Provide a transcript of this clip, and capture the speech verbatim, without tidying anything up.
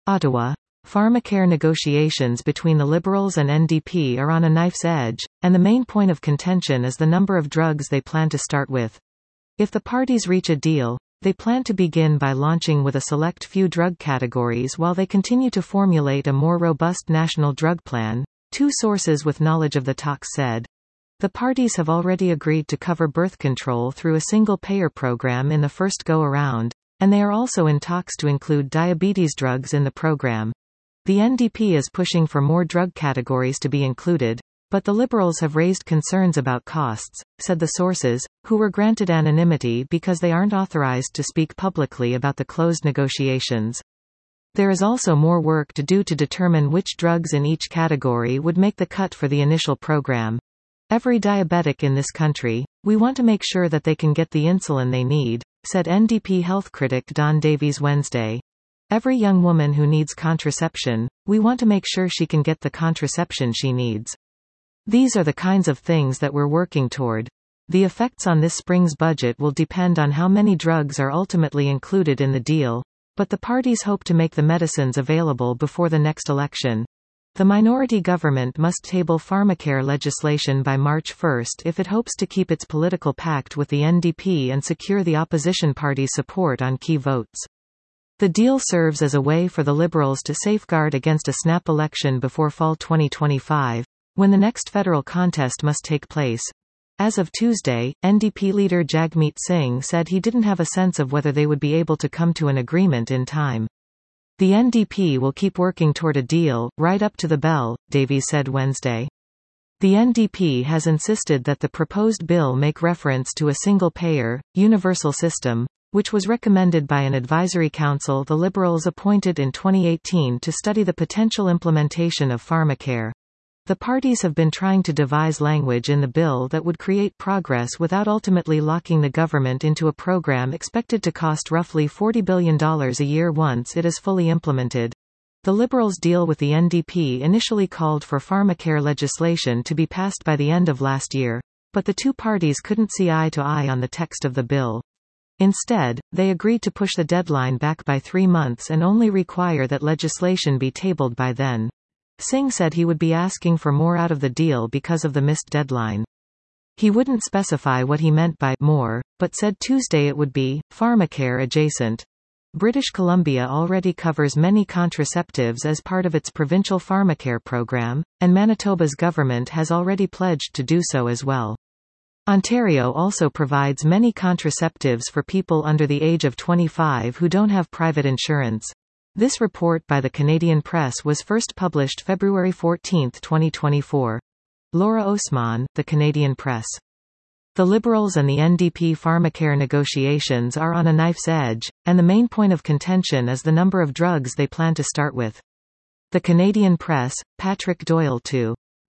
Ottawa. Pharmacare negotiations between the Liberals and N D P are on a knife's edge, and the main point of contention is the number of drugs they plan to start with. If the parties reach a deal, they plan to begin by launching with a select few drug categories while they continue to formulate a more robust national drug plan, two sources with knowledge of the talks said. The parties have already agreed to cover birth control through a single-payer program in the first go-around, and they are also in talks to include diabetes drugs in the program. The N D P is pushing for more drug categories to be included, but the Liberals have raised concerns about costs, said the sources, who were granted anonymity because they aren't authorized to speak publicly about the closed negotiations. There is also more work to do to determine which drugs in each category would make the cut for the initial program. Every diabetic in this country, we want to make sure that they can get the insulin they need, said N D P health critic Don Davies Wednesday. Every young woman who needs contraception, we want to make sure she can get the contraception she needs. These are the kinds of things that we're working toward. The effects on this spring's budget will depend on how many drugs are ultimately included in the deal, but the parties hope to make the medicines available before the next election. The minority government must table pharmacare legislation by March first if it hopes to keep its political pact with the N D P and secure the opposition party's support on key votes. The deal serves as a way for the Liberals to safeguard against a snap election before fall twenty twenty-five, when the next federal contest must take place. As of Tuesday, N D P leader Jagmeet Singh said he didn't have a sense of whether they would be able to come to an agreement in time. The N D P will keep working toward a deal, right up to the bell, Davies said Wednesday. The N D P has insisted that the proposed bill make reference to a single-payer, universal system, which was recommended by an advisory council the Liberals appointed in twenty eighteen to study the potential implementation of pharmacare. The parties have been trying to devise language in the bill that would create progress without ultimately locking the government into a program expected to cost roughly forty billion dollars a year once it is fully implemented. The Liberals' deal with the N D P initially called for pharmacare legislation to be passed by the end of last year, but the two parties couldn't see eye to eye on the text of the bill. Instead, they agreed to push the deadline back by three months and only require that legislation be tabled by then. Singh said he would be asking for more out of the deal because of the missed deadline. He wouldn't specify what he meant by more, but said Tuesday it would be pharmacare adjacent. British Columbia already covers many contraceptives as part of its provincial pharmacare program, and Manitoba's government has already pledged to do so as well. Ontario also provides many contraceptives for people under the age of twenty-five who don't have private insurance. This report by the Canadian Press was first published February fourteenth twenty twenty-four. Laura Osman, The Canadian Press. The Liberals and the N D P pharmacare negotiations are on a knife's edge, and the main point of contention is the number of drugs they plan to start with. The Canadian Press, Patrick Doyle two.